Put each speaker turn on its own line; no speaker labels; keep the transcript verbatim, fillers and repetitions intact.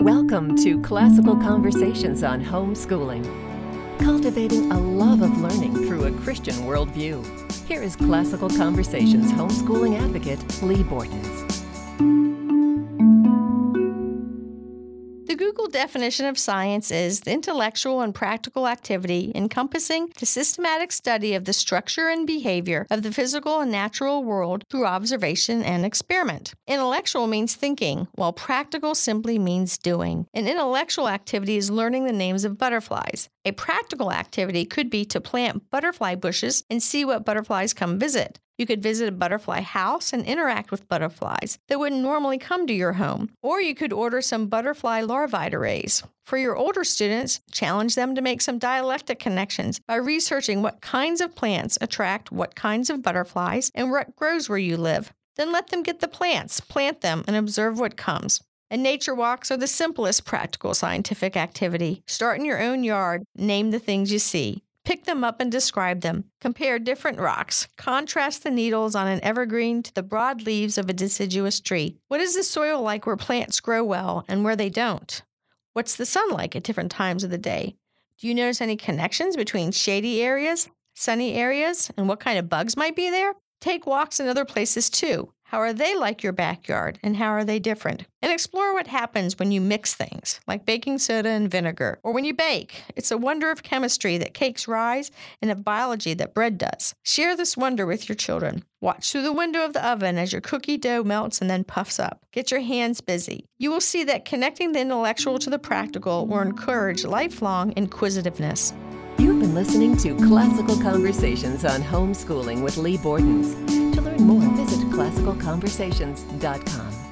Welcome to Classical Conversations on Homeschooling, cultivating a love of learning through a Christian worldview. Here is Classical Conversations homeschooling advocate Lee Bortons.
The Google definition of science is the intellectual and practical activity encompassing the systematic study of the structure and behavior of the physical and natural world through observation and experiment. Intellectual means thinking, while practical simply means doing. An intellectual activity is learning the names of butterflies. A practical activity could be to plant butterfly bushes and see what butterflies come visit. You could visit a butterfly house and interact with butterflies that wouldn't normally come to your home. Or you could order some butterfly larvae to raise. For your older students, challenge them to make some dialectic connections by researching what kinds of plants attract what kinds of butterflies and what grows where you live. Then let them get the plants, plant them, and observe what comes. And nature walks are the simplest practical scientific activity. Start in your own yard, name the things you see. Pick them up and describe them. Compare different rocks. Contrast the needles on an evergreen to the broad leaves of a deciduous tree. What is the soil like where plants grow well and where they don't? What's the sun like at different times of the day? Do you notice any connections between shady areas, sunny areas, and what kind of bugs might be there? Take walks in other places too. How are they like your backyard, and how are they different? And explore what happens when you mix things, like baking soda and vinegar, or when you bake. It's a wonder of chemistry that cakes rise and of biology that bread does. Share this wonder with your children. Watch through the window of the oven as your cookie dough melts and then puffs up. Get your hands busy. You will see that connecting the intellectual to the practical will encourage lifelong inquisitiveness.
You've been listening to Classical Conversations on Homeschooling with Lee Bortons. To learn more, visit classical conversations dot com.